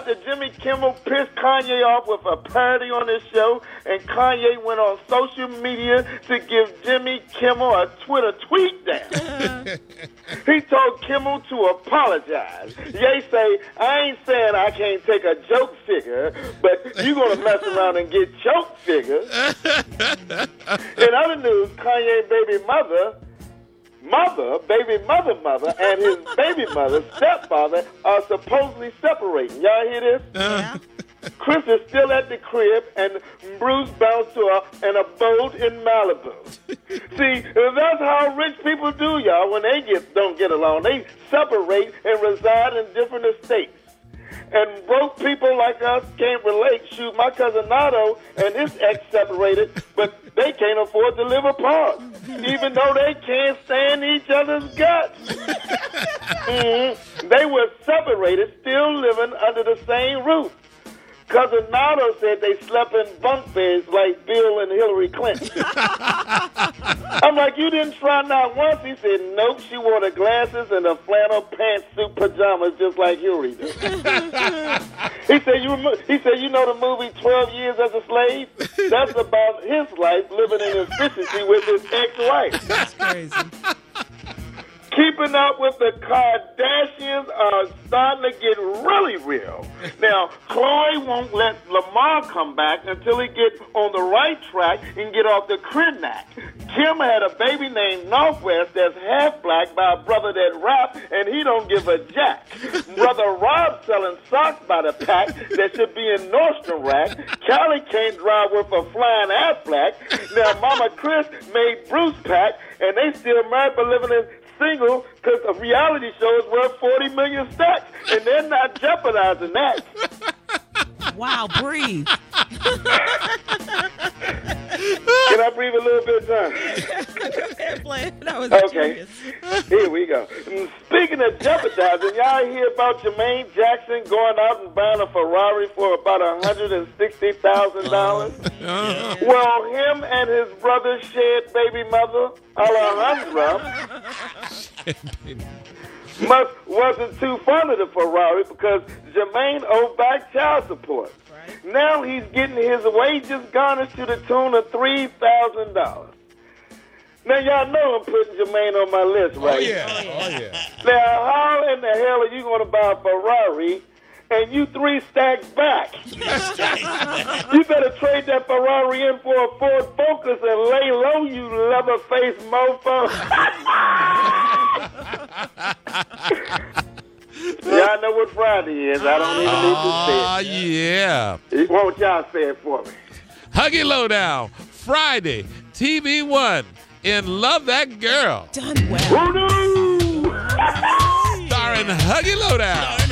after Jimmy Kimmel pissed Kanye off with a parody on his show, and Kanye went on social media to give Jimmy Kimmel a Twitter tweet down. He told Kimmel to apologize. Ye say, I ain't saying I can't take a joke figure, but you gonna mess around and get choke figures. In other news, Kanye baby mother, and his baby mother, stepfather, are supposedly separating. Y'all hear this? Yeah. Chris is still at the crib, and Bruce bounced to an abode in Malibu. See, that's how rich people do, y'all. When they don't get along, they separate and reside in different estates. And broke people like us can't relate. Shoot, my cousin Nato and his ex separated, but they can't afford to live apart, even though they can't stand each other's guts. They were separated, still living under the same roof. Cousin Nato said they slept in bunk beds like Bill and Hillary Clinton. I'm like, you didn't try not once? He said, nope, she wore the glasses and the flannel pantsuit pajamas just like Hillary did. He said, you know the movie 12 Years as a Slave? That's about his life living in efficiency with his ex-wife. That's crazy. Keeping up with the Kardashians are starting to get really real. Now, Khloe won't let Lamar come back until he gets on the right track and get off the Krenak. Kim had a baby named Northwest that's half black by a brother that rap, and he don't give a jack. Brother Rob selling socks by the pack that should be in Nordstrom rack. Callie can't drive with a flying Aflac. Now, Mama Chris made Bruce pack, and they still married but living in single because a reality show is worth 40 million stacks, and they're not jeopardizing that. Wow, breathe. Can I breathe a little bit, John? That was okay. Genius. Here we go. Speaking of jeopardizing, y'all hear about Jermaine Jackson going out and buying a Ferrari for about $160,000? Well, him and his brother shared baby mother, Alejandra, wasn't too fond of the Ferrari because Jermaine owed back child support. Right. Now he's getting his wages garnished to the tune of $3,000. Now, y'all know I'm putting Jermaine on my list, right? Oh, yeah. Now, how in the hell are you going to buy a Ferrari and you 3 stacks back? You better trade that Ferrari in for a Ford Focus and lay low, you leather-faced mofo. Y'all know what Friday is. I don't even need to say it. Yeah. Won't y'all say it for me? Huggy Lowdown, Friday, TV1, in Love That Girl. Done well. Voodoo! Starring Huggy Lowdown.